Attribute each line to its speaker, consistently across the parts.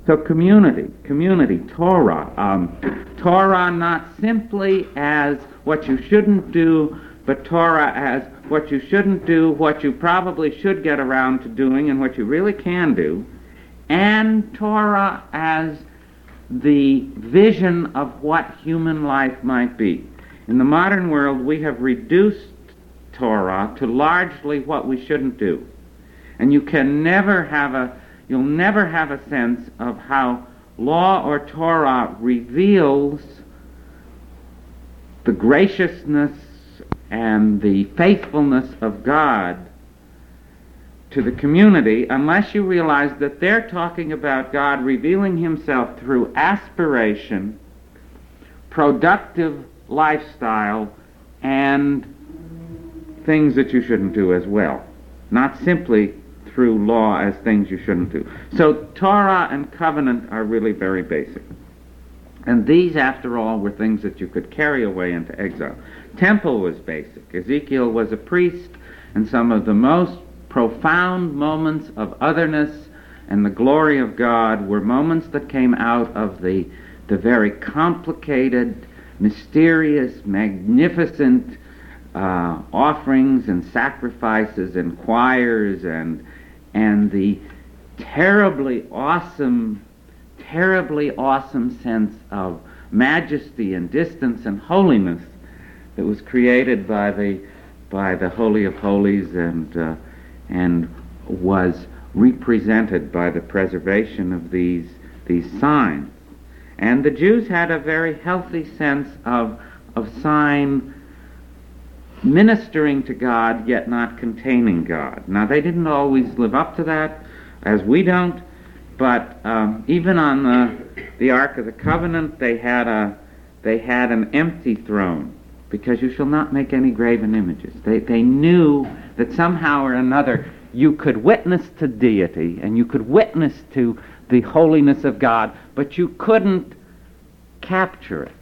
Speaker 1: So community, Torah. Torah not simply as what you shouldn't do, but Torah as what you shouldn't do, what you probably should get around to doing, and what you really can do, and Torah as the vision of what human life might be. In the modern world, we have reduced Torah to largely what we shouldn't do. And you'll never have a sense of how law or Torah reveals the graciousness and the faithfulness of God to the community unless you realize that they're talking about God revealing himself through aspiration, productive lifestyle, and things that you shouldn't do as well. Not simply through law as things you shouldn't do. So Torah and covenant are really very basic. And these, after all, were things that you could carry away into exile. Temple was basic. Ezekiel was a priest, and some of the most profound moments of otherness and the glory of God were moments that came out of the very complicated, mysterious, magnificent offerings and sacrifices and choirs and the terribly awesome sense of majesty and distance and holiness that was created by the Holy of Holies and was represented by the preservation of these signs. And the Jews had a very healthy sense of sign ministering to God, yet not containing God. Now, they didn't always live up to that, as we don't, but even on the Ark of the Covenant, they had an empty throne, because you shall not make any graven images. They knew that somehow or another you could witness to deity, and you could witness to the holiness of God, but you couldn't capture it.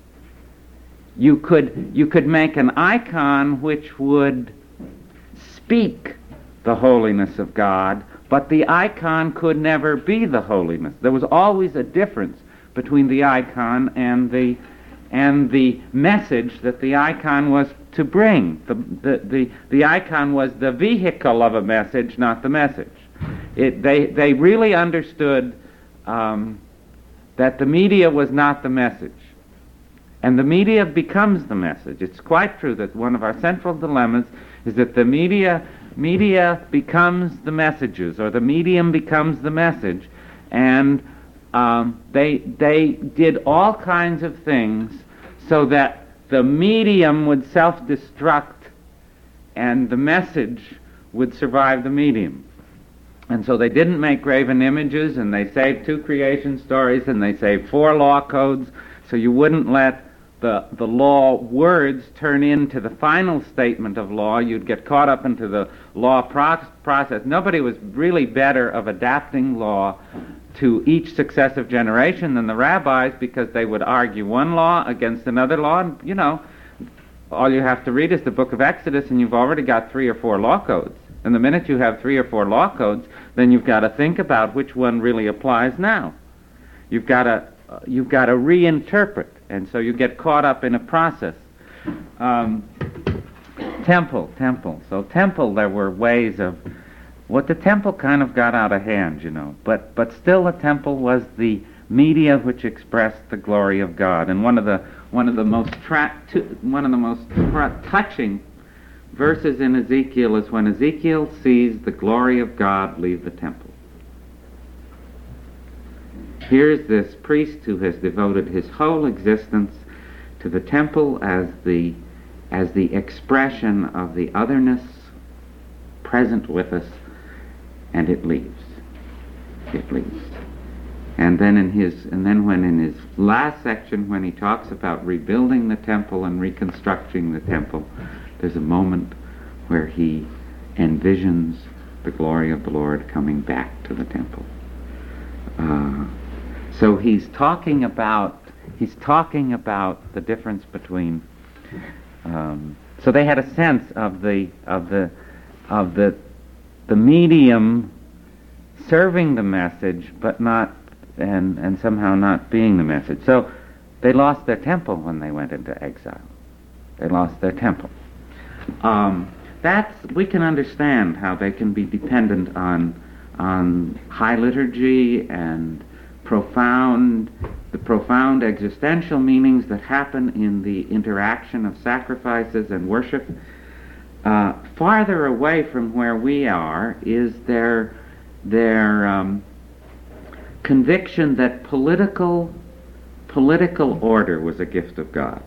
Speaker 1: You could make an icon which would speak the holiness of God, but the icon could never be the holiness. There was always a difference between the icon and the message that the icon was to bring. The icon was the vehicle of a message, not the message. They really understood that the media was not the message. And the media becomes the message. It's quite true that one of our central dilemmas is that the media becomes the messages, or the medium becomes the message, and they did all kinds of things so that the medium would self-destruct and the message would survive the medium. And so they didn't make graven images, and they saved 2 creation stories, and they saved 4 law codes, so you wouldn't let the law words turn into the final statement of law. You'd get caught up into the law process. Nobody was really better of adapting law to each successive generation than the rabbis, because they would argue one law against another law, and, all you have to read is the book of Exodus, and you've already got 3 or 4 law codes. And the minute you have 3 or 4 law codes, then you've got to think about which one really applies now. You've got to reinterpret, and so you get caught up in a process. Temple. So temple, there were ways of... What the temple kind of got out of hand, but still the temple was the media which expressed the glory of God. And one of the most touching verses in Ezekiel is when Ezekiel sees the glory of God leave the temple. Here's this priest who has devoted his whole existence to the temple as the expression of the otherness present with us, and it leaves. And then when in his last section, when he talks about rebuilding the temple and reconstructing the temple, there's a moment where he envisions the glory of the Lord coming back to the temple. So he's talking about the difference between. So they had a sense of the medium serving the message, but not and somehow not being the message. So they lost their temple when they went into exile. They lost their temple. We can understand how they can be dependent on high liturgy and the profound existential meanings that happen in the interaction of sacrifices and worship. Farther away from where we are is their conviction that political order was a gift of God.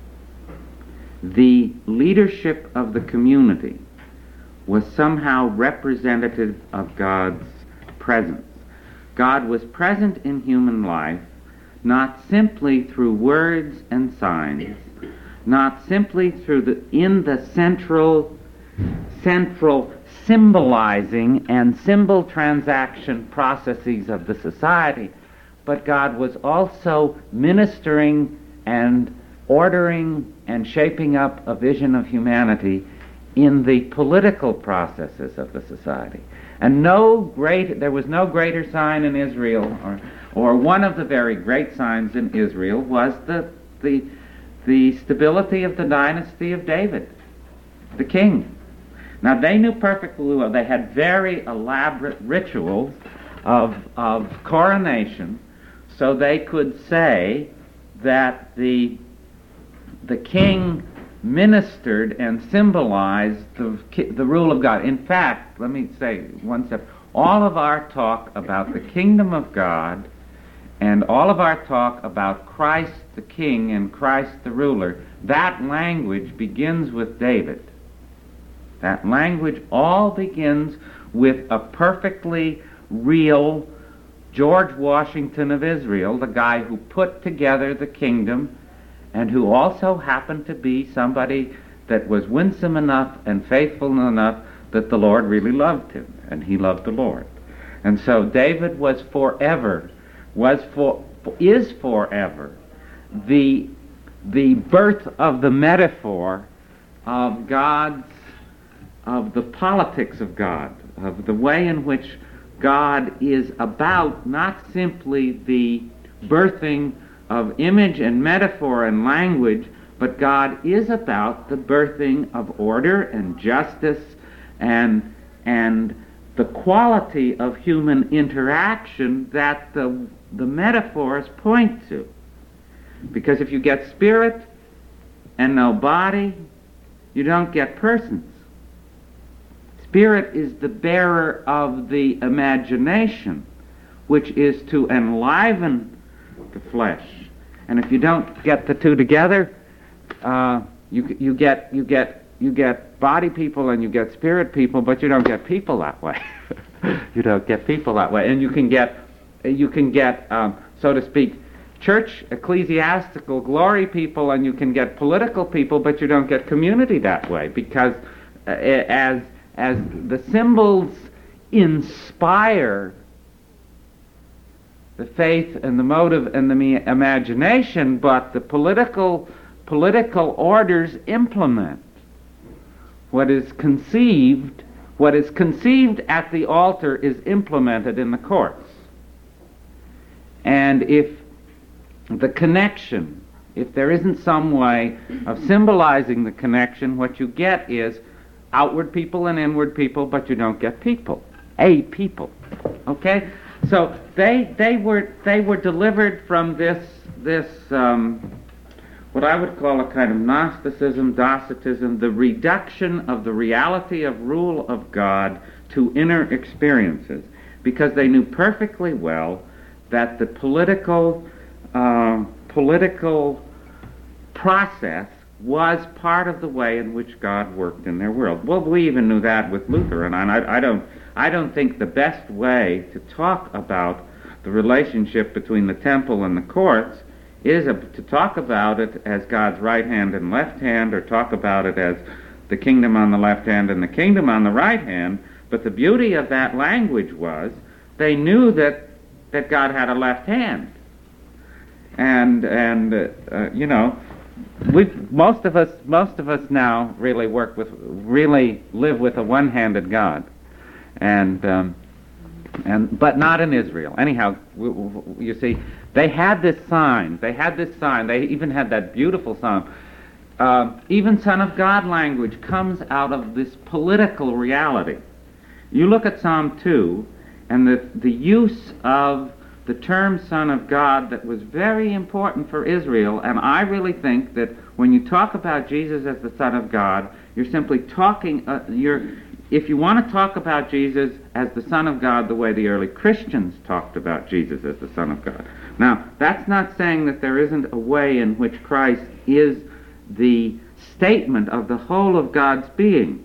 Speaker 1: The leadership of the community was somehow representative of God's presence. God was present in human life, not simply through words and signs, not simply in the central symbolizing and symbol transaction processes of the society, but God was also ministering and ordering and shaping up a vision of humanity in the political processes of the society. And there was no greater sign in Israel, or one of the very great signs in Israel was the stability of the dynasty of David, the king. Now they knew perfectly well, they had very elaborate rituals of coronation, so they could say that the king ministered and symbolized the rule of God. In fact, let me say one step, all of our talk about the kingdom of God and all of our talk about Christ the king and Christ the ruler, that language begins with David. That language all begins with a perfectly real George Washington of Israel, the guy who put together the kingdom and who also happened to be somebody that was winsome enough and faithful enough that the Lord really loved him, and he loved the Lord. And so David is forever the birth of the metaphor of the politics of God, of the way in which God is about not simply the birthing of image and metaphor and language, but God is about the birthing of order and justice and the quality of human interaction that the metaphors point to. Because if you get spirit and no body, you don't get persons. Spirit is the bearer of the imagination, which is to enliven the flesh. And if you don't get the two together, you get body people and you get spirit people, but you don't get people that way. You don't get people that way, and you can get, so to speak, church ecclesiastical glory people, and you can get political people, but you don't get community that way, because as the symbols inspire the faith and the motive and the imagination, but the political orders implement what is conceived. What is conceived at the altar is implemented in the courts. And if there isn't some way of symbolizing the connection, what you get is outward people and inward people, but you don't get people. A people. Okay? So they were delivered from this what I would call a kind of Gnosticism, Docetism, the reduction of the reality of rule of God to inner experiences, because they knew perfectly well that the political process was part of the way in which God worked in their world. Well, we even knew that with Luther, and I don't think the best way to talk about the relationship between the temple and the courts is to talk about it as God's right hand and left hand, or talk about it as the kingdom on the left hand and the kingdom on the right hand. But the beauty of that language was they knew that God had a left hand, and most of us now really live with a one-handed God, and but not in Israel. Anyhow, you see, they had this sign. They even had that beautiful psalm. Even Son of God language comes out of this political reality. You look at Psalm 2, and the use of the term Son of God that was very important for Israel, and I really think that when you talk about Jesus as the Son of God, you're simply talking, if you want to talk about Jesus as the Son of God the way the early Christians talked about Jesus as the Son of God. Now, that's not saying that there isn't a way in which Christ is the statement of the whole of God's being.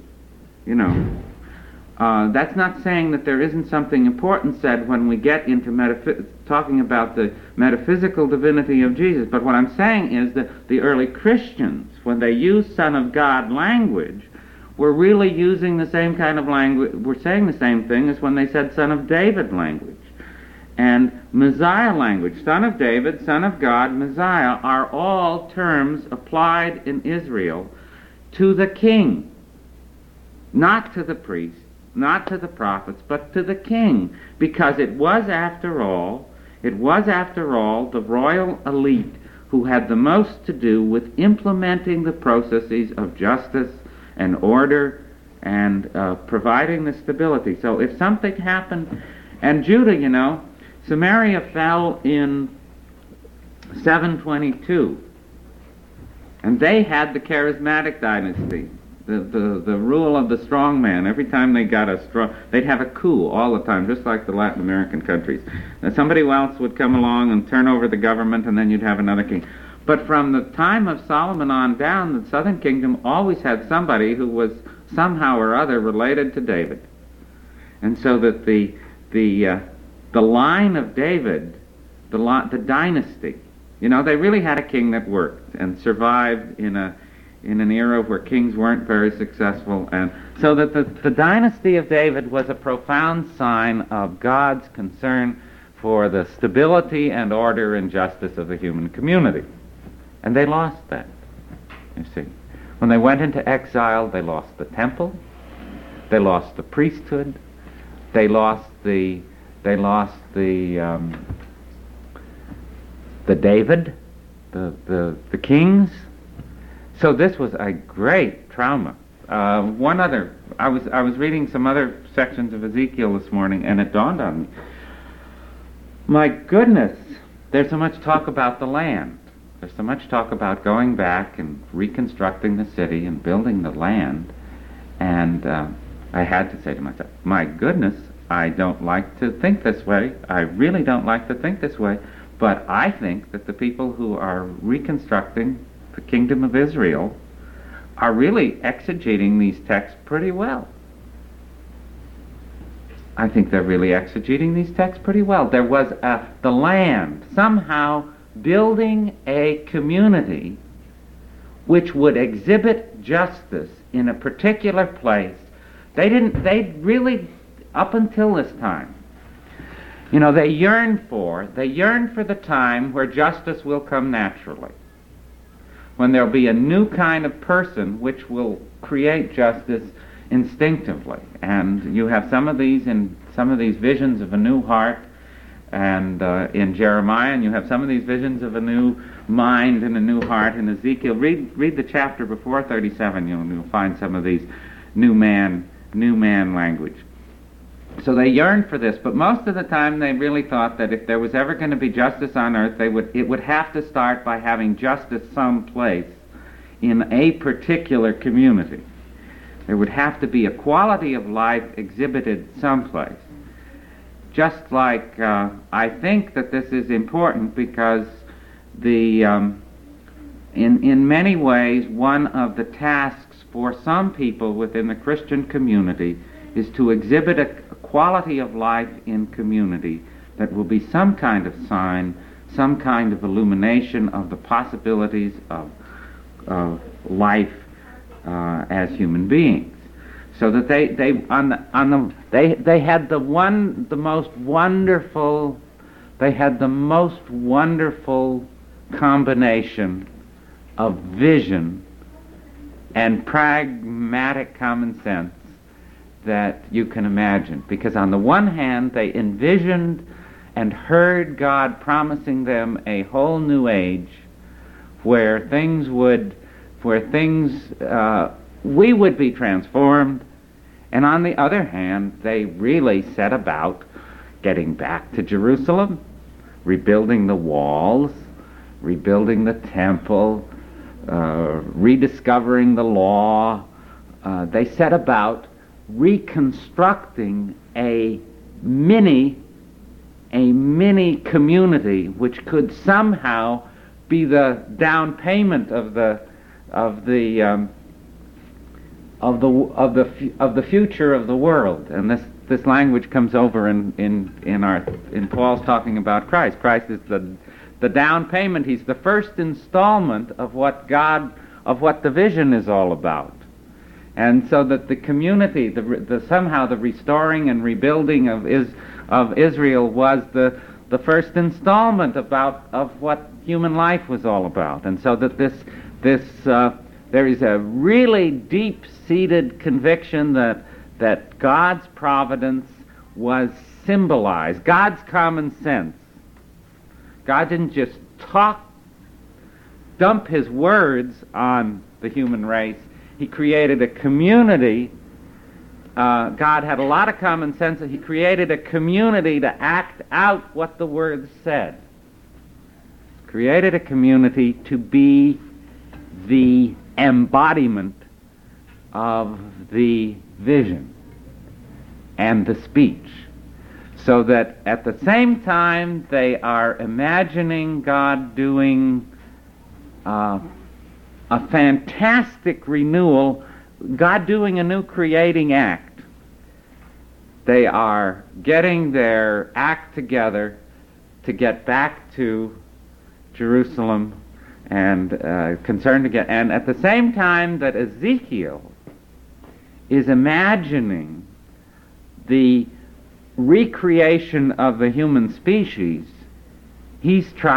Speaker 1: That's not saying that there isn't something important said when we get into talking about the metaphysical divinity of Jesus. But what I'm saying is that the early Christians, when they used Son of God language, were really using the same kind of language, were saying the same thing as when they said Son of David language. And Messiah language, Son of David, Son of God, Messiah, are all terms applied in Israel to the king, not to the priest, not to the prophets, but to the king, because it was after all the royal elite who had the most to do with implementing the processes of justice and order and providing the stability. So if something happened, and Judah, Samaria fell in 722, and they had the charismatic dynasty, the rule of the strong man. Every time they got they'd have a coup all the time, just like the Latin American countries. Now, somebody else would come along and turn over the government, and then you'd have another king. But from the time of Solomon on down, the southern kingdom always had somebody who was somehow or other related to David. And so that the line of David, the dynasty, they really had a king that worked and survived in an era where kings weren't very successful, and so that the dynasty of David was a profound sign of God's concern for the stability and order and justice of the human community. And they lost that, you see. When they went into exile, they lost the temple, they lost the priesthood, they lost the David, the kings. So this was a great trauma. I was reading some other sections of Ezekiel this morning, and it dawned on me. My goodness, there's so much talk about the land. There's so much talk about going back and reconstructing the city and building the land. And I had to say to myself, my goodness, I don't like to think this way. I really don't like to think this way. But I think that the people who are reconstructing the kingdom of Israel are really exegeting these texts pretty well. I think they're really exegeting these texts pretty well. There was the land somehow building a community which would exhibit justice in a particular place. They really, up until this time, they yearn for the time where justice will come naturally, when there'll be a new kind of person which will create justice instinctively. And you have some of these visions of a new heart, and in Jeremiah, and you have some of these visions of a new mind and a new heart in Ezekiel. Read the chapter before 37. You'll find some of these new man language. So they yearned for this, but most of the time they really thought that if there was ever going to be justice on earth, it would have to start by having justice someplace in a particular community. There would have to be a quality of life exhibited someplace. Just like I think that this is important because in many ways one of the tasks for some people within the Christian community is to exhibit a quality of life in community that will be some kind of sign, some kind of illumination of the possibilities of life as human beings. So that they had the most wonderful combination of vision and pragmatic common sense that you can imagine. Because on the one hand, they envisioned and heard God promising them a whole new age where we would be transformed. And on the other hand, they really set about getting back to Jerusalem, rebuilding the walls, rebuilding the temple, rediscovering the law. They set about reconstructing a mini community which could somehow be the down payment of the future of the world. And this language comes over in Paul's talking about Christ. Christ is the down payment. He's the first installment of what the vision is all about. And so that the community, somehow the restoring and rebuilding of Israel was the first installment of what human life was all about. And so that there is a really deep-seated conviction that God's providence was symbolized, God's common sense. God didn't just dump his words on the human race. He created a community. God had a lot of common sense, and he created a community to act out what the words said. Created a community to be the embodiment of the vision and the speech, so that at the same time they are imagining God doing a fantastic renewal, God doing a new creating act. They are getting their act together to get back to Jerusalem and concerned to get, and at the same time that Ezekiel is imagining the recreation of the human species, he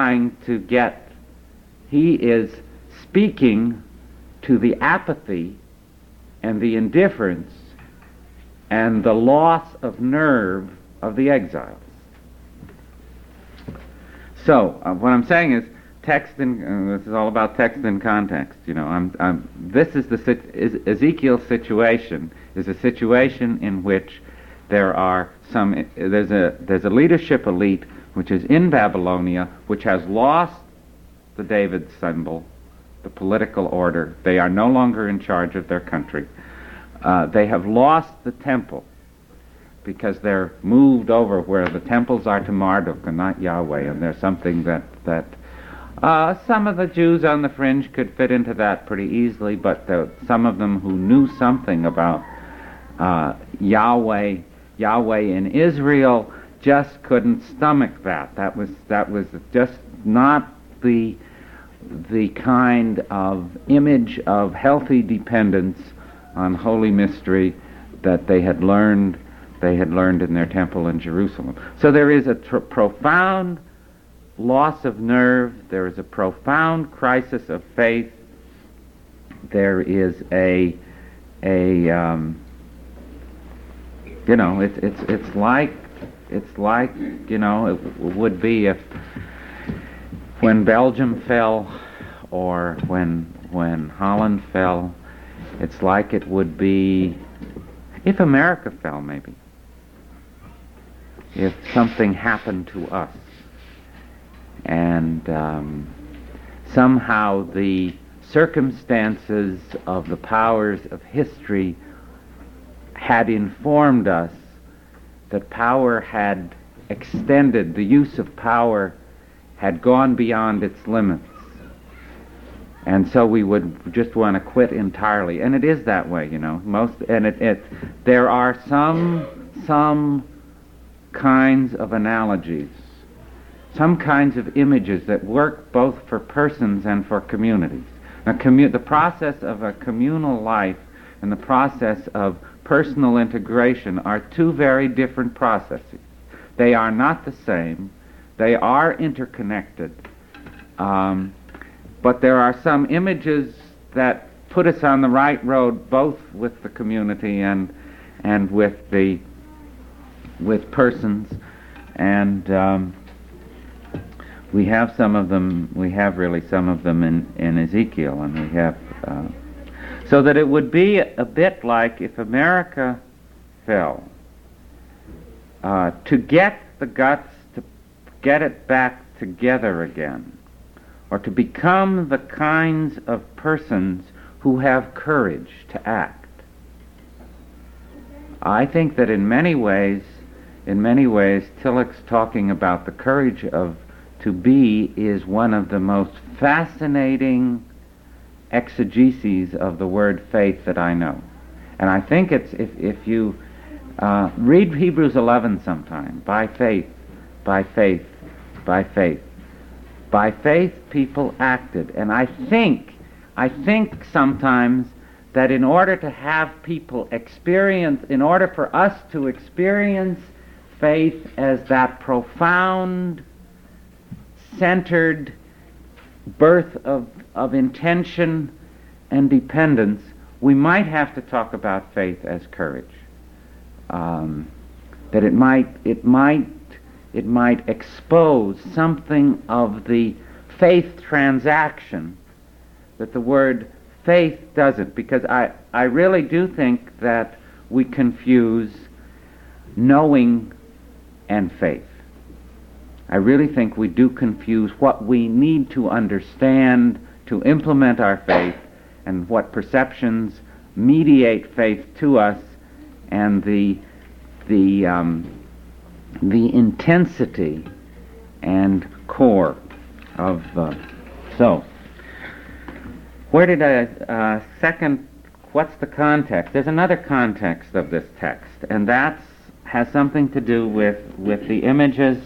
Speaker 1: is speaking to the apathy and the indifference and the loss of nerve of the exiles. So what I'm saying is, this is all about text and context. This is Ezekiel's situation is a situation in which there's a leadership elite which is in Babylonia, which has lost the David symbol, the political order. They are no longer in charge of their country. They have lost the temple because they're moved over where the temples are to Marduk and not Yahweh, and there's something that some of the Jews on the fringe could fit into that pretty easily, but some of them who knew something about Yahweh in Israel just couldn't stomach that. That was just not the kind of image of healthy dependence on holy mystery that they had learned in their temple in Jerusalem. So there is a profound loss of nerve. There is a profound crisis of faith. There is it's like it would be if when Belgium fell or when Holland fell. It's like it would be if America fell, maybe. If something happened to us. And somehow the circumstances of the powers of history had informed us that power had extended, the use of power had gone beyond its limits. And so we would just want to quit entirely. And it is that way, there are some kinds of analogies, some kinds of images that work both for persons and for communities. Now, the process of a communal life and the process of personal integration are two very different processes. They are not the same. They are interconnected. But there are some images that put us on the right road, both with the community and and with persons, and we have some of them. We have really some of them in Ezekiel, and we have so that it would be a bit like if America fell. To get the guts to get it back together again, or to become the kinds of persons who have courage to act. I think that in many ways, Tillich's talking about the courage of to be is one of the most fascinating exegeses of the word faith that I know. And I think it's, if you read Hebrews 11 sometime, by faith, by faith, by faith. By faith people acted. And I think sometimes that in order to have people experience, in order for us to experience faith as that profound, centered birth of intention and dependence, we might have to talk about faith as courage. That it might expose something of the faith transaction that the word faith doesn't, because I really do think that we confuse knowing and faith. I really think we do confuse what we need to understand to implement our faith and what perceptions mediate faith to us, and the intensity and core of so. Where did I second? What's the context? There's another context of this text, and that has something to do with the images.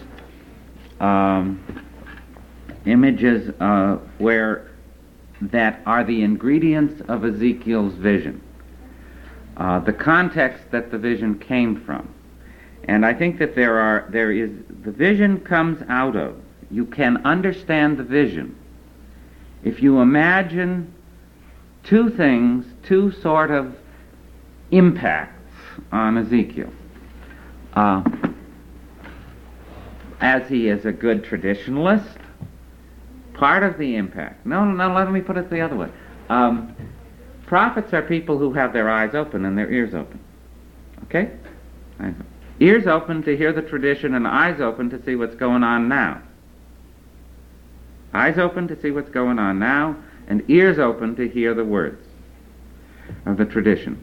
Speaker 1: Images where that are the ingredients of Ezekiel's vision. The context that the vision came from. And I think that the vision comes out of, you can understand the vision if you imagine two things, two sort of impacts on Ezekiel. As he is a good traditionalist, part of the impact, no, let me put it the other way. Prophets are people who have their eyes open and their ears open. Okay? Ears open to hear the tradition and eyes open to see what's going on now. Eyes open to see what's going on now, and ears open to hear the words of the tradition.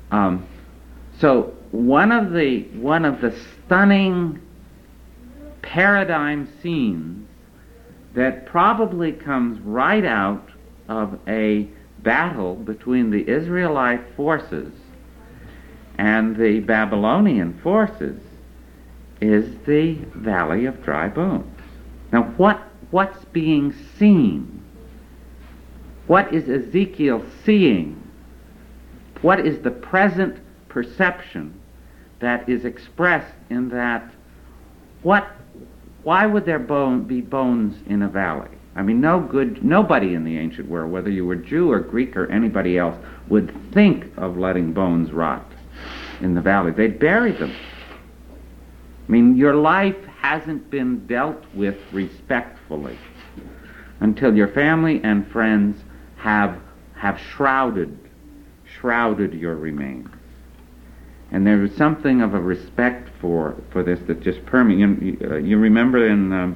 Speaker 1: So one of the stunning paradigm scenes that probably comes right out of a battle between the Israelite forces and the Babylonian forces is the Valley of Dry Bones. Now what's being seen? What is Ezekiel seeing? What is the present perception that is expressed in that? Why would there be bones in a valley? I mean, nobody in the ancient world, whether you were Jew or Greek or anybody else, would think of letting bones rot in the valley. They'd bury them. I mean, your life hasn't been dealt with respectfully until your family and friends have shrouded your remains. And there is something of a respect for this that just permeates. You remember in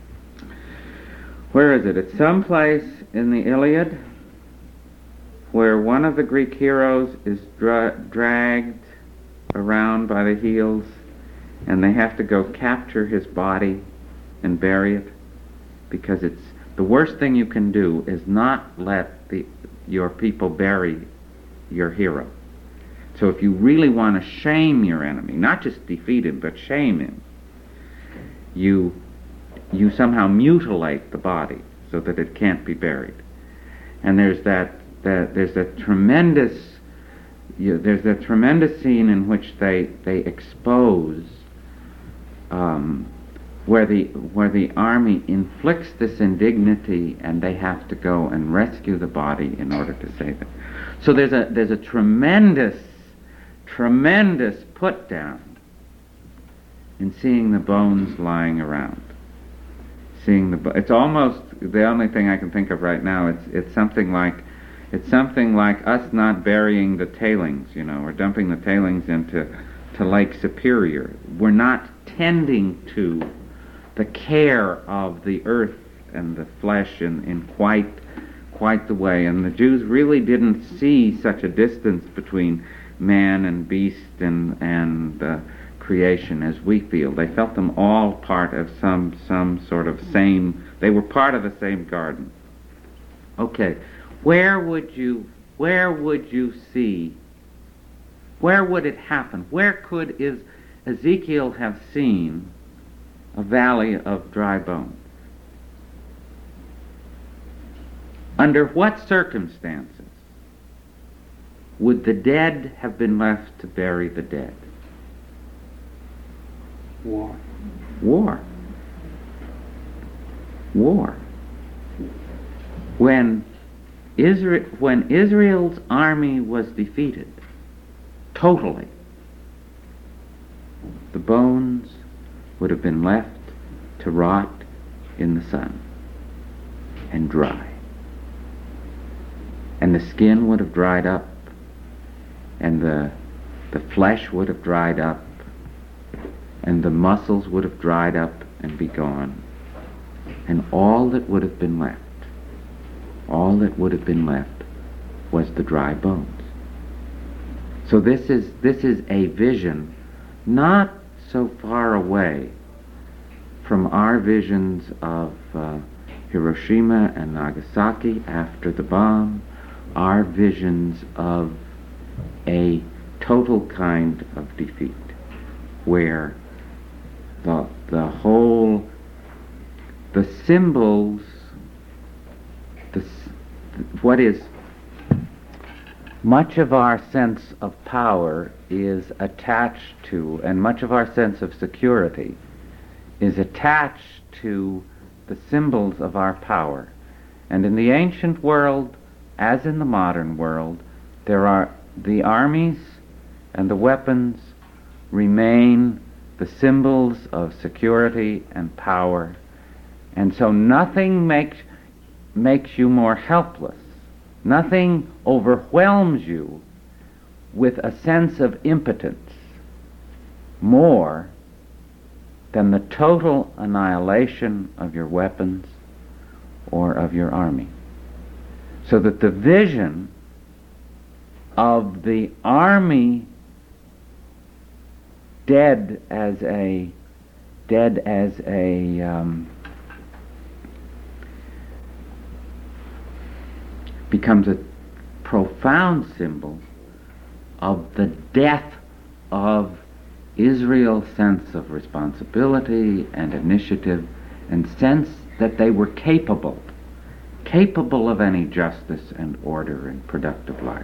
Speaker 1: where is it? It's someplace in the Iliad where one of the Greek heroes is dragged around by the heels, and they have to go capture his body and bury it, because it's the worst thing you can do is not let your people bury your hero. So if you really want to shame your enemy, not just defeat him, but shame him, you somehow mutilate the body so that it can't be buried. And there's that tremendous scene in which they expose where the army inflicts this indignity, and they have to go and rescue the body in order to save it. So there's a tremendous tremendous put down in seeing the bones lying around. It's almost the only thing I can think of right now. It's something like us not burying the tailings, or dumping the tailings into Lake Superior. We're not tending to the care of the earth and the flesh in quite the way. And the Jews really didn't see such a distance between man and beast and creation as we feel. They felt them all part of some sort of same. They were part of the same garden. Okay, where would you see? Where would it happen? Where could Ezekiel have seen a valley of dry bones? Under what circumstances would the dead have been left to bury the dead?
Speaker 2: War.
Speaker 1: When Israel's army was defeated, totally, the bones would have been left to rot in the sun and dry. And the skin would have dried up, and the flesh would have dried up, and the muscles would have dried up and be gone. And all that would have been left was the dry bones. So this is a vision not so far away from our visions of Hiroshima and Nagasaki after the bomb, our visions of a total kind of defeat, where the symbols, what is much of our sense of power is attached to, and much of our sense of security is attached to the symbols of our power. And in the ancient world, as in the modern world, there are the armies and the weapons remain the symbols of security and power. And so nothing makes you more helpless. Nothing overwhelms you with a sense of impotence more than the total annihilation of your weapons or of your army. So that the vision of the army dead as a becomes a profound symbol of the death of Israel's sense of responsibility and initiative, and sense that they were capable of any justice and order and productive life.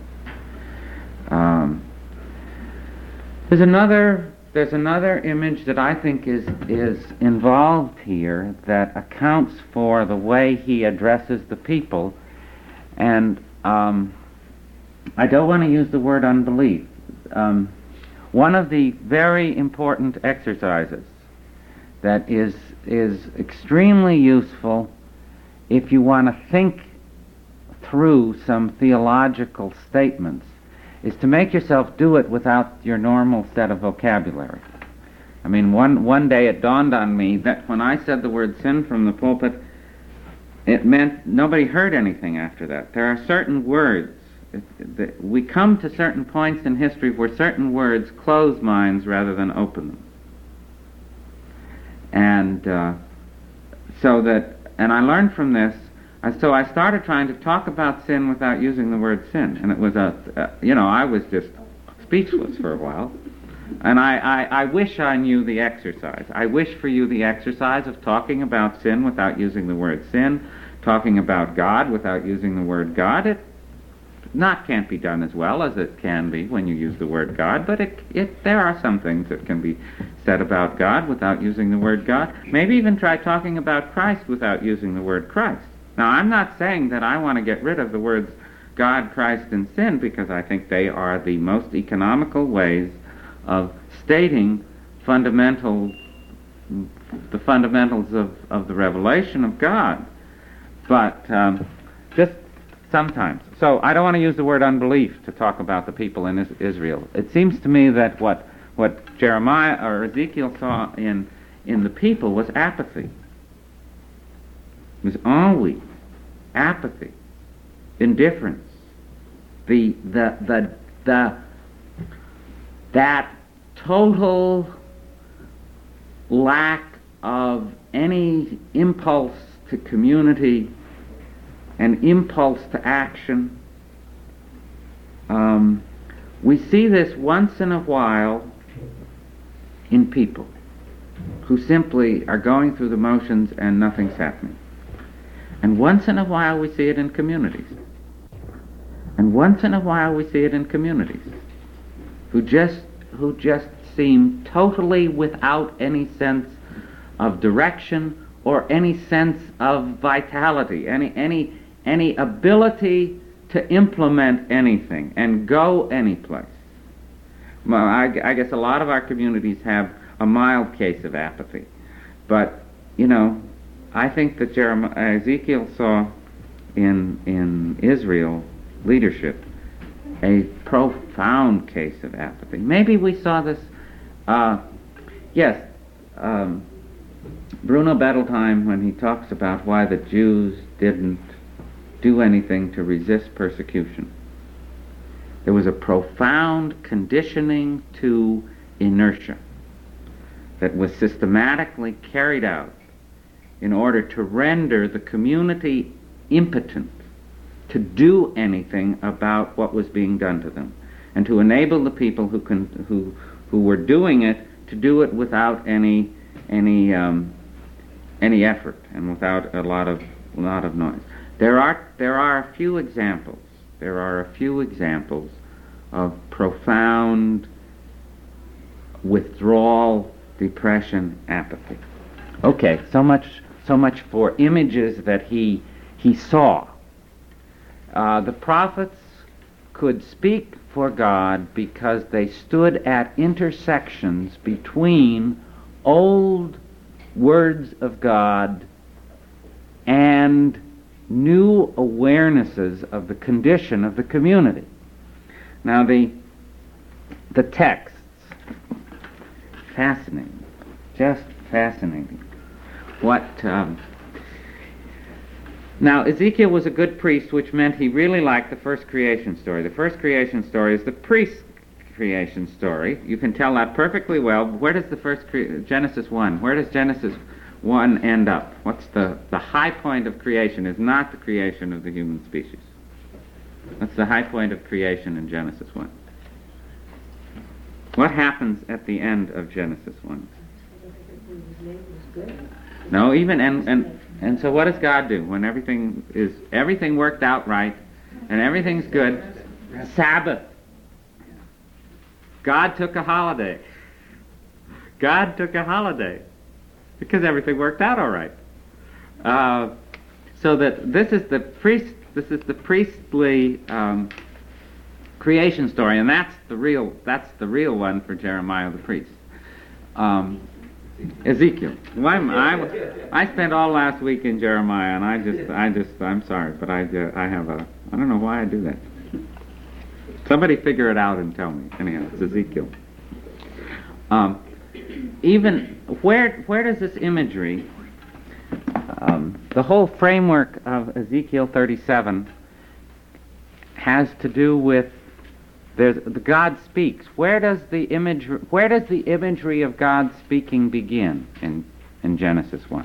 Speaker 1: There's another image that I think is involved here that accounts for the way he addresses the people, and I don't want to use the word unbelief. One of the very important exercises that is extremely useful if you want to think through some theological statements is to make yourself do it without your normal set of vocabulary. I mean, one day it dawned on me that when I said the word sin from the pulpit, it meant nobody heard anything after that. There are certain words. We come to certain points in history where certain words close minds rather than open them. And I learned from this. So I started trying to talk about sin without using the word sin, and it was I was just speechless for a while. And I wish I knew the exercise. I wish for you the exercise of talking about sin without using the word sin, talking about God without using the word God. It can't be done as well as it can be when you use the word God, but there are some things that can be said about God without using the word God. Maybe even try talking about Christ without using the word Christ. Now, I'm not saying that I want to get rid of the words God, Christ, and sin, because I think they are the most economical ways of stating the fundamentals of the revelation of God. But just sometimes. So I don't want to use the word unbelief to talk about the people in Israel. It seems to me that what Jeremiah or Ezekiel saw in the people was apathy. It was always apathy, indifference, that total lack of any impulse to community and impulse to action. We see this once in a while in people who simply are going through the motions and nothing's happening. And once in a while we see it in communities. And once in a while we see it in communities who just seem totally without any sense of direction or any sense of vitality, any ability to implement anything and go any place. Well, I guess a lot of our communities have a mild case of apathy. But, I think that Ezekiel saw in Israel leadership a profound case of apathy. Maybe we saw this, Bruno Bettelheim, when he talks about why the Jews didn't do anything to resist persecution. There was a profound conditioning to inertia that was systematically carried out in order to render the community impotent to do anything about what was being done to them, and to enable the people who were doing it to do it without any effort and without a lot of noise. There are a few examples. There are a few examples of profound withdrawal, depression, apathy. Okay, so much for images that he saw. The prophets could speak for God because they stood at intersections between old words of God and new awarenesses of the condition of the community. Now the texts, fascinating, just fascinating. Now, Ezekiel was a good priest, which meant he really liked the first creation story. The first creation story is the priest's creation story. You can tell that perfectly well. Where does Genesis 1, where does Genesis 1 end up? What's the high point of creation is not the creation of the human species. That's the high point of creation in Genesis 1. What happens at the end of Genesis 1? No, and so what does God do when everything worked out right and everything's good? Sabbath. God took a holiday. God took a holiday because everything worked out all right. So that this is the priestly creation story, and that's the real one for Jeremiah the priest. Ezekiel. I spent all last week in Jeremiah, and I'm sorry, but I don't know why I do that. Somebody figure it out and tell me. Anyhow, it's Ezekiel. Even where does this imagery, the whole framework of Ezekiel 37 has to do with the God speaks. Where does the imagery of God speaking begin in Genesis 1?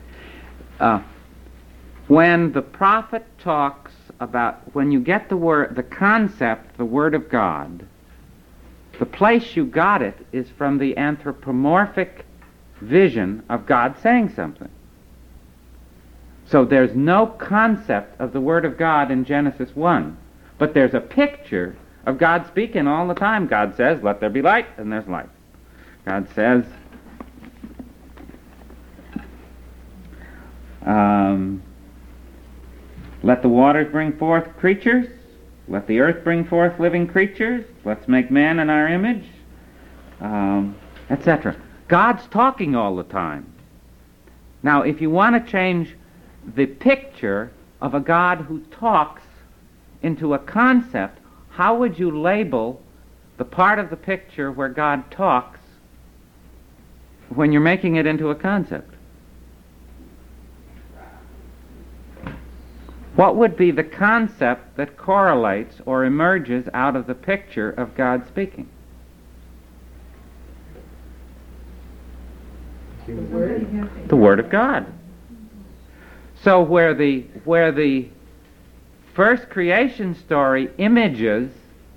Speaker 1: When the prophet talks about, when you get the concept, the Word of God, the place you got it is from the anthropomorphic vision of God saying something. So there's no concept of the Word of God in Genesis 1, but there's a picture of God speaking all the time. God says, "Let there be light," and there's light. God says, "Let the waters bring forth creatures," let the earth bring forth living creatures, let's make man in our image, etc. God's talking all the time. Now, if you want to change the picture of a God who talks into a concept, how would you label the part of the picture where God talks when you're making it into a concept? What would be the concept that correlates or emerges out of the picture of God speaking? The Word of God. So where the first creation story images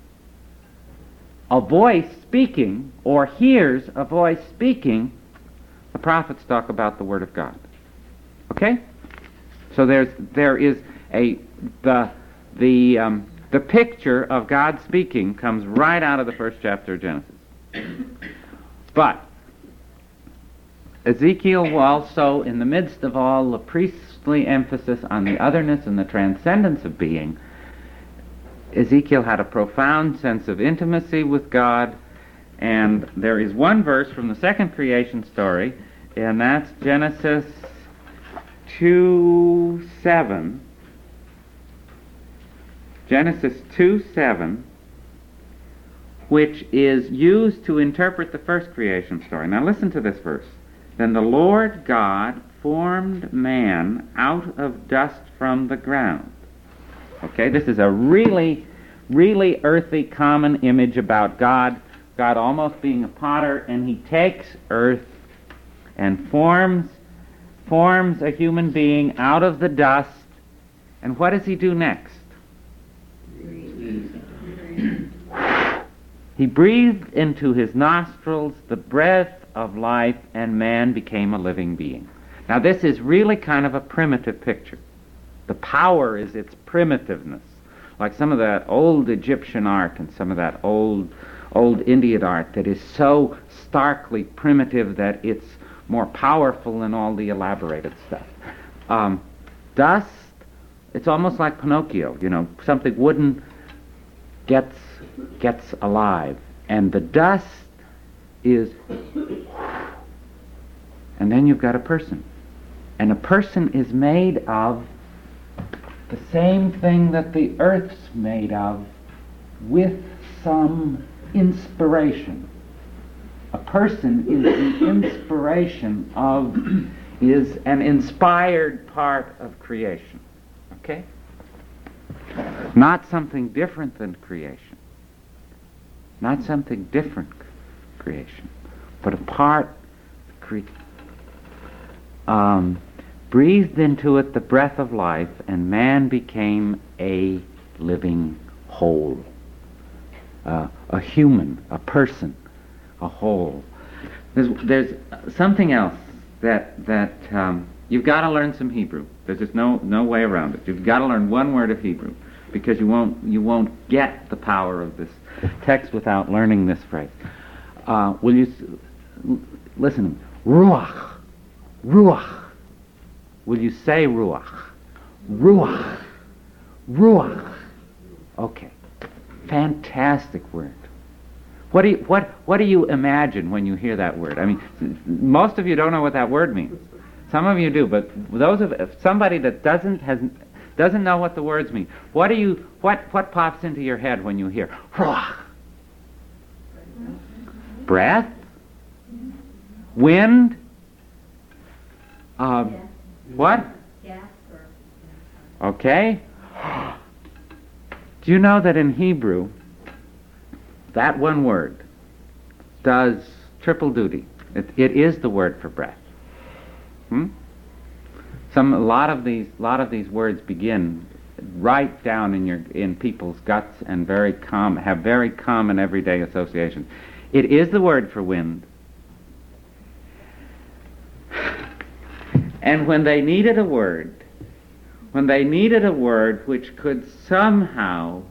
Speaker 1: a voice speaking or hears a voice speaking, the prophets talk about the Word of God. Okay? So there is the picture of God speaking comes right out of the first chapter of Genesis. But Ezekiel also, in the midst of all the priestly emphasis on the otherness and the transcendence of being, Ezekiel had a profound sense of intimacy with God, and there is one verse from the second creation story, and that's Genesis 2:7. Genesis 2:7, which is used to interpret the first creation story. Now listen to this verse. Then the Lord God formed man out of dust from the ground. Okay, this is a really, really earthy, common image about God. God almost being a potter, and he takes earth and forms a human being out of the dust. And what does he do next? He breathed into his nostrils the breath of life, and man became a living being. Now this is really kind of a primitive picture. The power is its primitiveness. Like some of that old Egyptian art and some of that old Indian art that is so starkly primitive that it's more powerful than all the elaborated stuff. Dust, it's almost like Pinocchio, something wooden gets alive, and the dust is, and then you've got a person, and a person is made of the same thing that the earth's made of, with some inspiration. A person is the inspiration is an inspired part of creation. Okay? Not something different than creation. Not something different creation, but a part breathed into it the breath of life, and man became a living whole. A human, a person, a whole. There's something else that you've got to learn some Hebrew. There's just no way around it. You've got to learn one word of Hebrew, because you won't get the power of this text without learning this phrase. Will you listen? Ruach, ruach. Will you say ruach? Ruach, ruach. Okay, fantastic word. What do you imagine when you hear that word? I mean, most of you don't know what that word means. Some of you do, but somebody that doesn't know what the words mean. What pops into your head when you hear ruach? Breath, wind, what? Okay. Do you know that in Hebrew, that one word does triple duty? It is the word for breath. A lot of these words begin right down in people's guts and have very common everyday associations. It is the word for wind. And when they needed a word which could somehow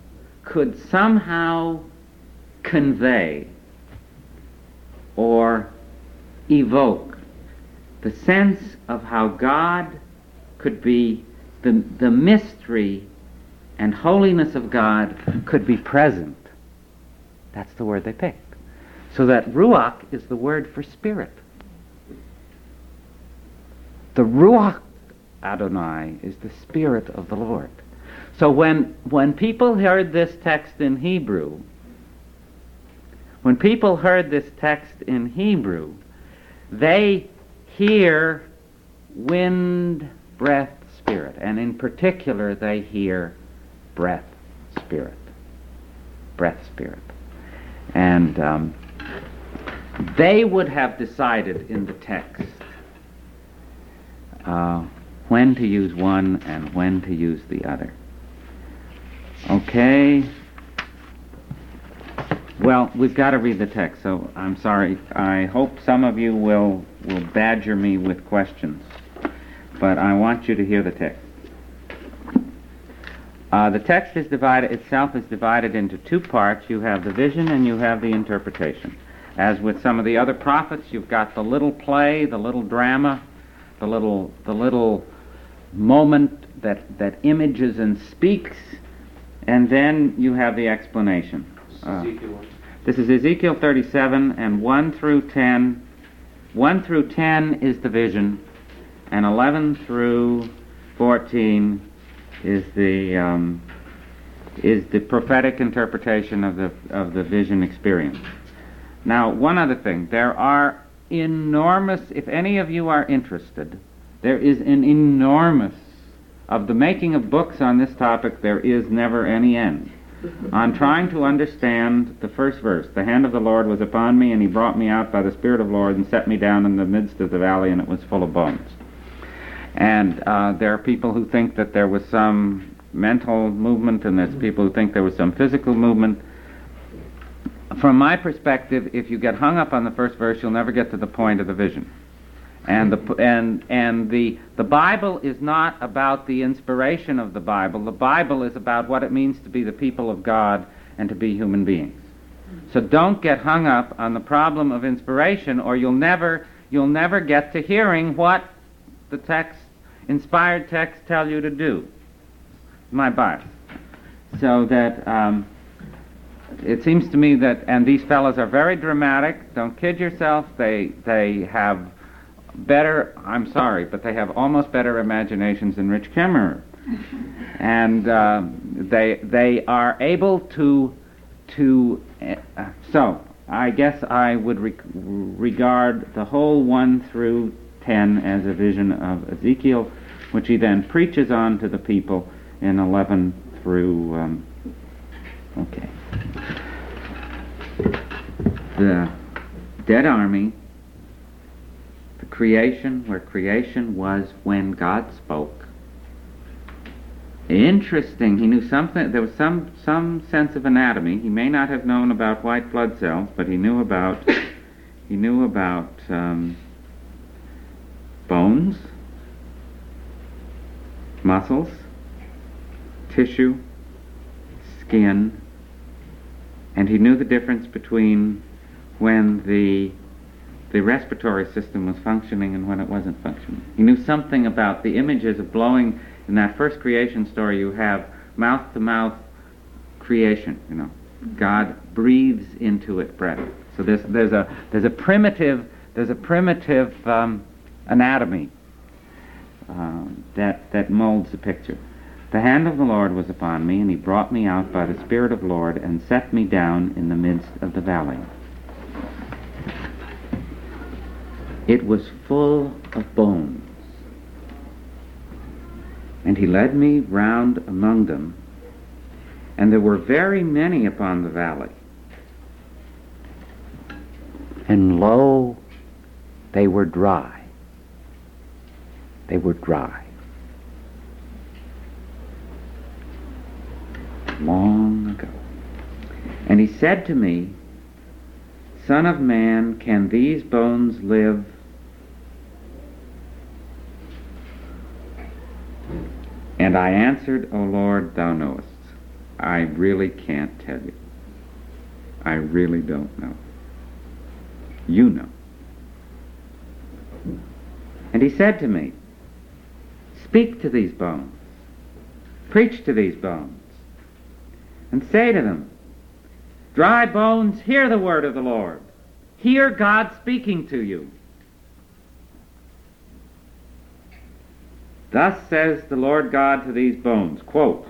Speaker 1: convey or evoke the sense of how God could be the mystery and holiness of God could be present. That's the word they picked. So that Ruach is the word for spirit. The Ruach Adonai is the Spirit of the Lord. So when people heard this text in Hebrew, they hear wind, breath, spirit. And in particular, they hear breath, spirit. Breath, spirit. And they would have decided in the text when to use one and when to use the other. Okay. Well, we've got to read the text, so I'm sorry. I hope some of you will badger me with questions, but I want you to hear the text. The text is divided into two parts. You have the vision and you have the interpretation. As with some of the other prophets, you've got the little play, the little drama, the little moment that images and speaks, and then you have the explanation. This is Ezekiel 37, and 1 through 10. 1 through 10 is the vision, and 11 through 14 is the prophetic interpretation of the vision experience. Now, one other thing: there are enormous. If any of you are interested, there is an enormous of the making of books on this topic. There is never any end on trying to understand the first verse. The hand of the Lord was upon me, and he brought me out by the Spirit of the Lord and set me down in the midst of the valley, and it was full of bones. And there are people who think that there was some mental movement, and there's people who think there was some physical movement. From my perspective, if you get hung up on the first verse, you'll never get to the point of the vision. And the Bible is not about the inspiration of the Bible. The Bible is about what it means to be the people of God and to be human beings. So don't get hung up on the problem of inspiration, or you'll never get to hearing what the inspired texts tell you to do. My bias. So that it seems to me that, and these fellows are very dramatic. Don't kid yourself. They have better, I'm sorry, but they have almost better imaginations than Rich Kemmerer. And they are able to so I guess I would regard the whole 1 through 10 as a vision of Ezekiel, which he then preaches on to the people in 11 through okay. The dead army, the creation, where creation was when God spoke. Interesting, he knew something, there was some sense of anatomy. He may not have known about white blood cells, but he knew about bones, muscles, tissue, skin, and he knew the difference between when the respiratory system was functioning and when it wasn't functioning. He knew something about the images of blowing. In that first creation story, you have mouth-to-mouth creation. You know, God breathes into it breath. So there's a primitive anatomy that molds the picture. The hand of the Lord was upon me, and he brought me out by the Spirit of the Lord and set me down in the midst of the valley. It was full of bones. And he led me round among them, and there were very many upon the valley. And lo, they were dry. They were dry. Long ago. And he said to me, Son of man, can these bones live? And I answered, O Lord, thou knowest. I really can't tell you. I really don't know. You know. And he said to me, Speak to these bones. Preach to these bones. and say to them, dry bones, hear the word of the Lord. Hear God speaking to you. Thus says the Lord God to these bones, quote,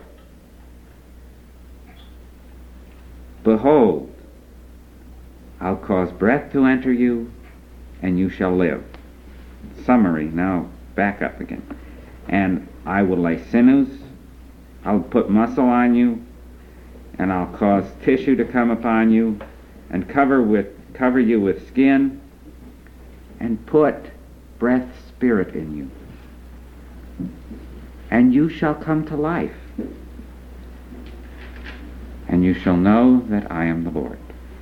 Speaker 1: behold, I'll cause breath to enter you, and you shall live. Summary, now back up again. And I will lay sinews, I'll put muscle on you, and I'll cause tissue to come upon you, and cover you with skin, and put breath spirit in you. And you shall come to life, and you shall know that I am the Lord.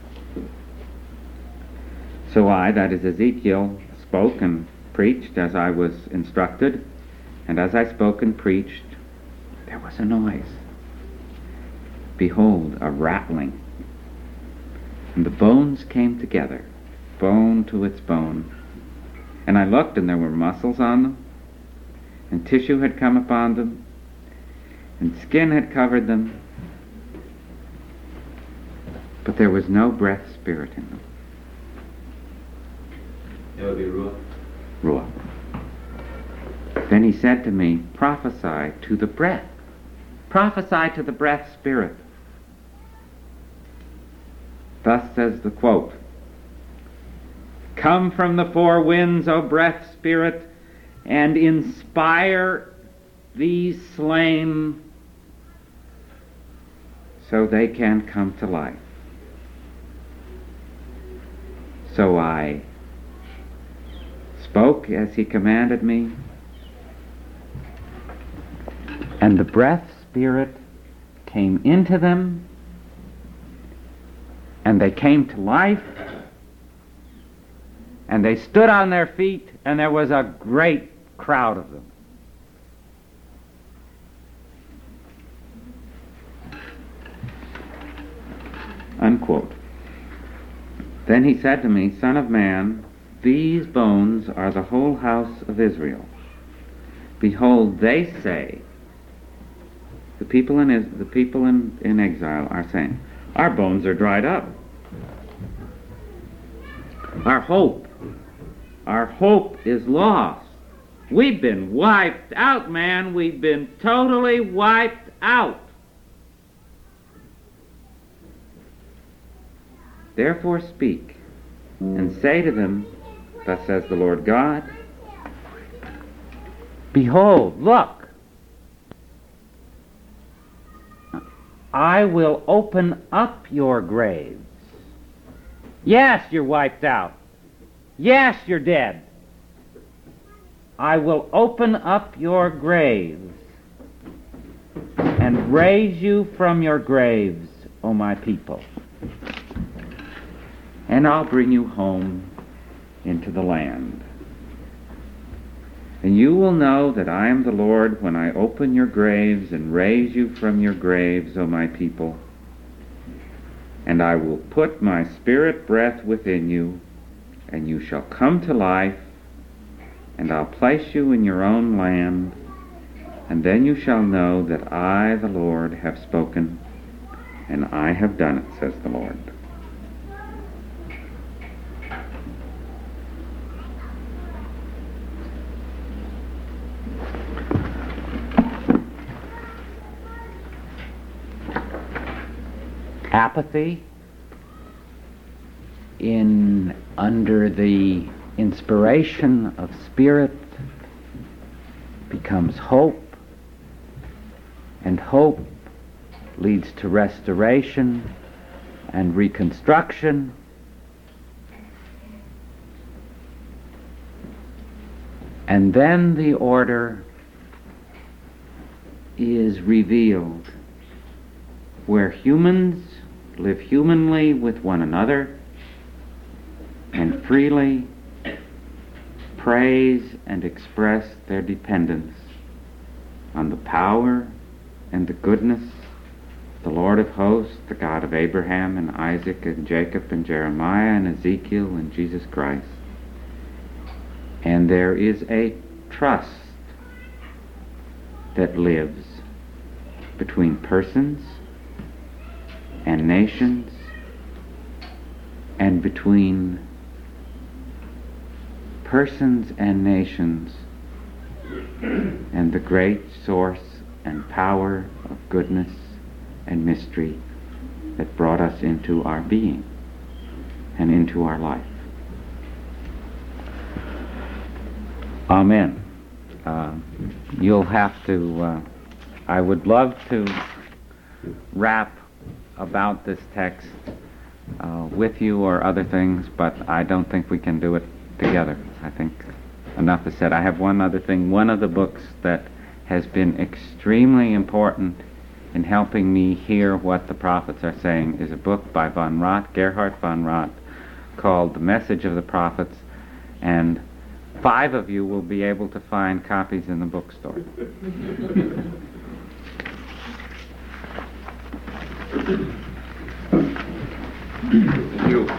Speaker 1: So I, that is Ezekiel, spoke and preached as I was instructed, and as I spoke and preached, there was a noise. Behold, a rattling. And the bones came together, bone to its bone. And I looked, and there were muscles on them, and tissue had come upon them, and skin had covered them, but there was no breath spirit in them.
Speaker 2: That would be Ruach.
Speaker 1: Ruach. Then he said to me, prophesy to the breath. Prophesy to the breath spirit. Thus says the quote, come from the four winds, O breath spirit, and inspire these slain so they can come to life. So I spoke as he commanded me, and the breath spirit came into them, and they came to life, and they stood on their feet, and there was a great crowd of them. Unquote. Then he said to me, Son of man, these bones are the whole house of Israel. Behold, they say, the people in exile are saying, our bones are dried up. Our hope is lost. We've been wiped out, man. We've been totally wiped out. Therefore speak, and say to them, thus says the Lord God, behold, look, I will open up your graves. Yes, you're wiped out. Yes, you're dead. I will open up your graves and raise you from your graves, O my people. And I'll bring you home into the land. And you will know that I am the Lord when I open your graves and raise you from your graves, O my people. And I will put my spirit breath within you, and you shall come to life, and I'll place you in your own land, and then you shall know that I, the Lord, have spoken, and I have done it, says the Lord. Apathy under the inspiration of spirit becomes hope, and hope leads to restoration and reconstruction. And then the order is revealed, where humans live humanly with one another and freely praise and express their dependence on the power and the goodness of the Lord of hosts, the God of Abraham and Isaac and Jacob and Jeremiah and Ezekiel and Jesus Christ. And there is a trust that lives between persons and nations, and between persons and nations, and the great source and power of goodness and mystery that brought us into our being and into our life. Amen. You'll have to, I would love to rap about this text with you or other things, but I don't think we can do it together. I think enough is said. I have one other thing. One of the books that has been extremely important in helping me hear what the prophets are saying is a book by von Rott, Gerhard von Rott, called The Message of the Prophets, and 5 of you will be able to find copies in the bookstore.
Speaker 2: Thank you.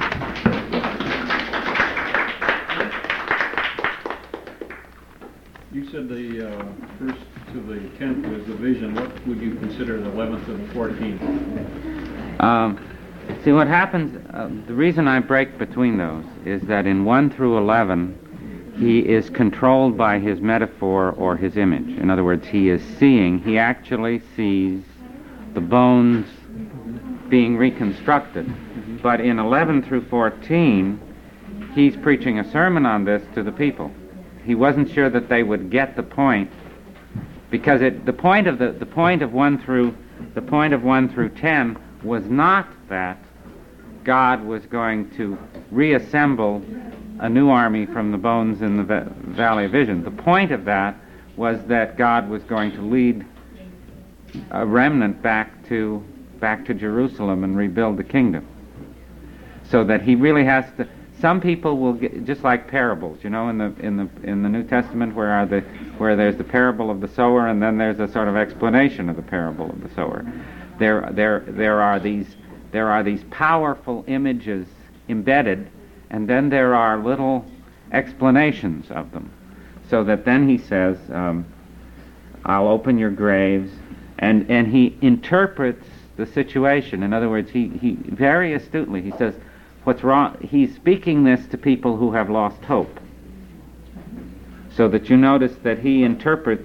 Speaker 2: You said the 1st to the 10th was the vision. What would you consider the 11th and the 14th?
Speaker 1: See, what happens, the reason I break between those is that in 1 through 11, he is controlled by his metaphor or his image. In other words, he actually sees the bones being reconstructed. But in 11 through 14, he's preaching a sermon on this to the people. He wasn't sure that they would get the point, because the point of 1 through 10 was not that God was going to reassemble a new army from the bones in the Valley of Vision. The point of that was that God was going to lead a remnant back to Jerusalem and rebuild the kingdom. So that he really has to. Some people will get, just like parables, in the New Testament, where there's the parable of the sower, and then there's a sort of explanation of the parable of the sower. There are these powerful images embedded, and then there are little explanations of them. So that then he says, I'll open your graves, and he interprets the situation. In other words, he very astutely, he says, what's wrong? He's speaking this to people who have lost hope. So that you notice that he interprets,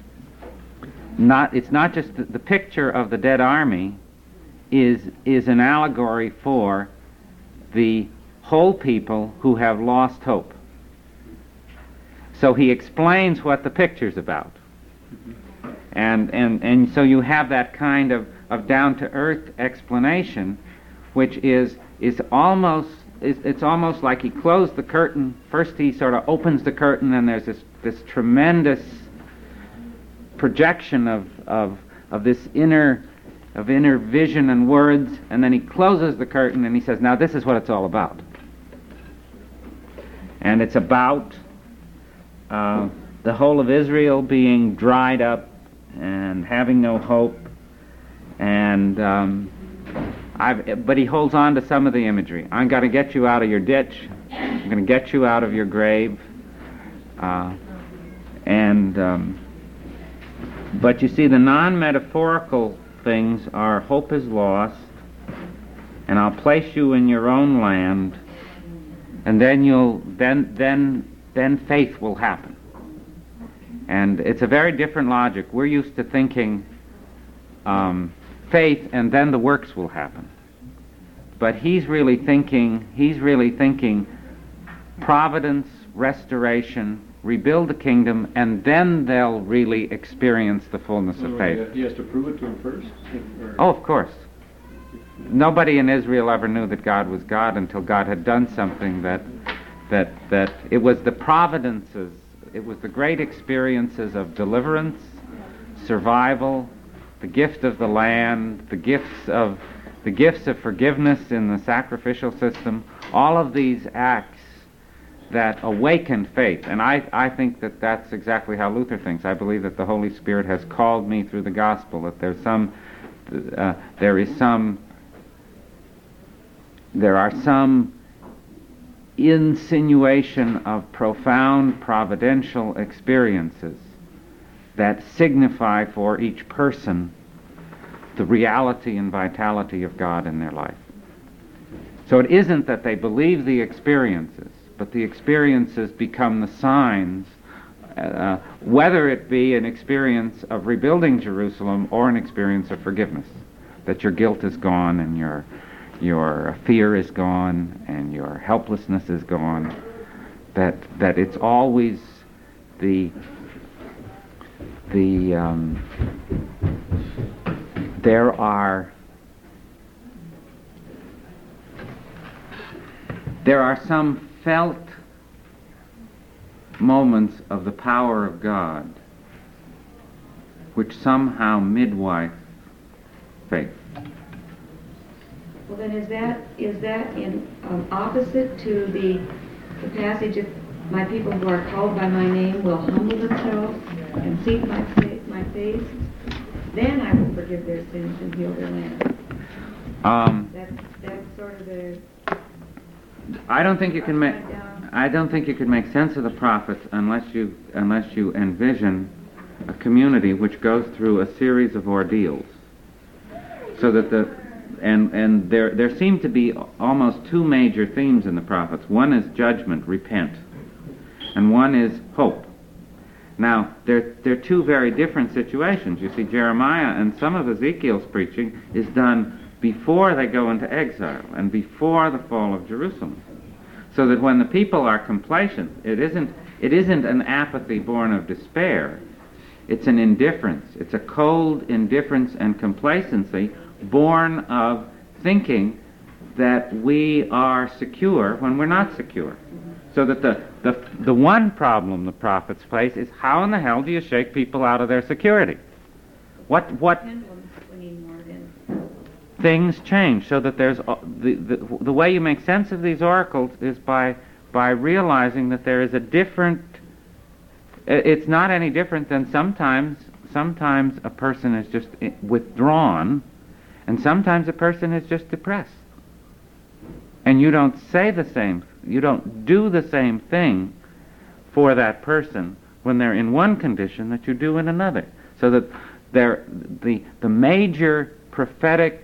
Speaker 1: it's not just the picture of the dead army is an allegory for the whole people who have lost hope. So he explains what the picture's about. And so you have that kind of down-to-earth explanation, which is almost like he closed the curtain. First he sort of opens the curtain, and there's this tremendous projection of this inner vision and words, and then he closes the curtain and he says, now this is what it's all about. And it's about the whole of Israel being dried up and having no hope, and but he holds on to some of the imagery. I'm going to get you out of your ditch. I'm going to get you out of your grave. But you see, the non-metaphorical things are hope is lost, and I'll place you in your own land, and then faith will happen. And it's a very different logic. We're used to thinking faith and then the works will happen. But he's really thinking providence, restoration, rebuild the kingdom, and then they'll really experience the fullness of faith.
Speaker 2: He has to prove it to him first?
Speaker 1: Oh, of course. Nobody in Israel ever knew that God was God until God had done something that it was the providences, it was the great experiences of deliverance, survival, the gift of the land, the gifts of forgiveness in the sacrificial system, all of these acts that awakened faith. And I think that that's exactly how Luther thinks. I believe that the Holy Spirit has called me through the gospel, that there are some insinuation of profound providential experiences that signify for each person the reality and vitality of God in their life. So it isn't that they believe the experiences, but the experiences become the signs, whether it be an experience of rebuilding Jerusalem or an experience of forgiveness, that your guilt is gone and your fear is gone and your helplessness is gone, that it's always there are some felt moments of the power of God which somehow midwife faith.
Speaker 3: Well, then is that in opposite to the passage of my people who are called by my name will humble themselves and seek my face, then I will forgive their sins and heal their land. That's sort of the.
Speaker 1: I don't think you can make sense of the prophets unless you envision a community which goes through a series of ordeals, so that there seem to be almost two major themes in the prophets. One is judgment, repent, and one is hope. Now, they're two very different situations. You see, Jeremiah and some of Ezekiel's preaching is done before they go into exile and before the fall of Jerusalem. So that when the people are complacent, it isn't an apathy born of despair. It's an indifference. It's a cold indifference and complacency born of thinking that we are secure when we're not secure. So that the one problem the prophets face is, how in the hell do you shake people out of their security? What things change, so that there's the way you make sense of these oracles is by realizing that there is a different. It's not any different than sometimes a person is just withdrawn, and sometimes a person is just depressed. And you don't say the same, you don't do the same thing for that person when they're in one condition that you do in another. So that the major prophetic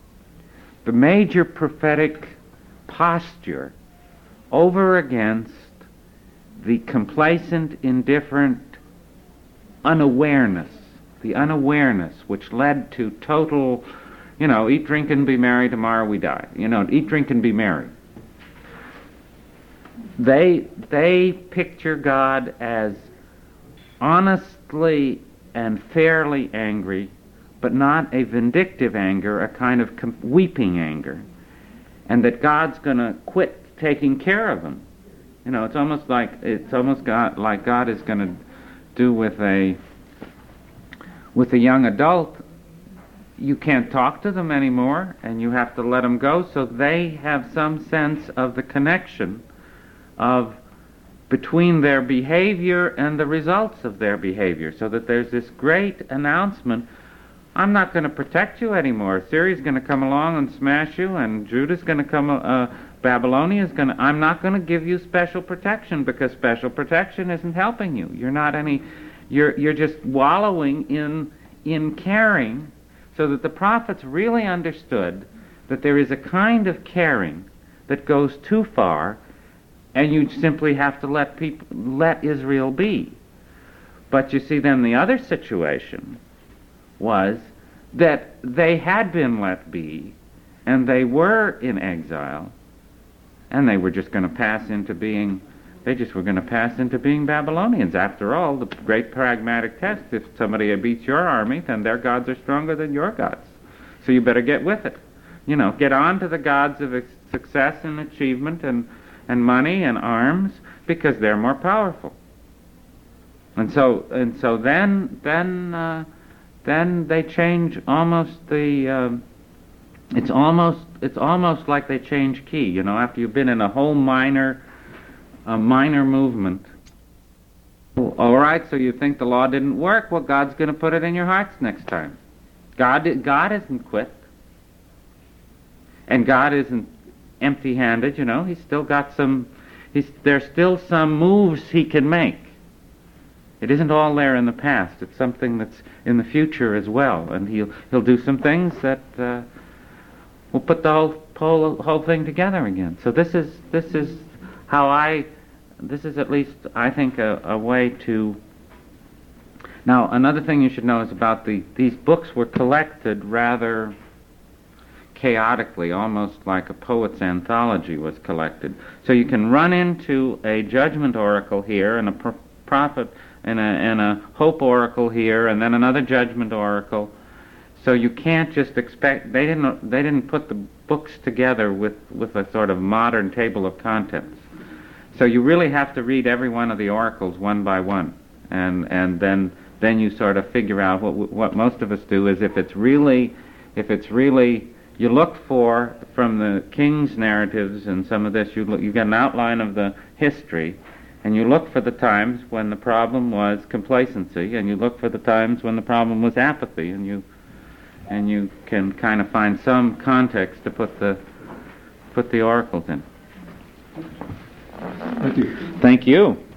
Speaker 1: posture over against the complacent, indifferent unawareness, the unawareness which led to total, eat, drink, and be merry, tomorrow we die. Eat, drink, and be merry. They picture God as honestly and fairly angry, but not a vindictive anger, a kind of weeping anger, and that God's going to quit taking care of them. It's almost like God is going to do with a young adult. You can't talk to them anymore, and you have to let them go, so they have some sense of the connection of between their behavior and the results of their behavior, so that there's this great announcement: I'm not going to protect you anymore. Syria's going to come along and smash you, and Judah's going to come. Babylonia's going to. I'm not going to give you special protection, because special protection isn't helping you. You're not any. You're just wallowing in caring, so that the prophets really understood that there is a kind of caring that goes too far, and you simply have to let Israel be. But you see, then the other situation was that they had been let be, and they were in exile, and they were just going to pass into being, Babylonians. After all, the great pragmatic test: if somebody beats your army, then their gods are stronger than your gods. So you better get with it. Get on to the gods of success and achievement and money and arms, because they're more powerful. And so then they change almost the. It's almost like they change key. After you've been in a whole minor movement. All right, so you think the law didn't work? Well, God's going to put it in your hearts next time. God isn't quit, and God isn't empty-handed. He's still got some. There's still some moves he can make. It isn't all there in the past. It's something that's in the future as well. And he'll do some things that will put the whole thing together again. So this is at least, I think, a way to... Now, another thing you should know is about these books were collected rather chaotically, almost like a poet's anthology was collected. So you can run into a judgment oracle here, and a prophet, and a hope oracle here, and then another judgment oracle. So you can't just expect... They didn't put the books together with a sort of modern table of contents. So you really have to read every one of the oracles one by one, and then you sort of figure out what most of us do is if it's really you look for, from the king's narratives and some of this, you get an outline of the history, and you look for the times when the problem was complacency, and you look for the times when the problem was apathy, and you can kind of find some context to put the oracles in.
Speaker 2: Thank you.
Speaker 1: Thank you.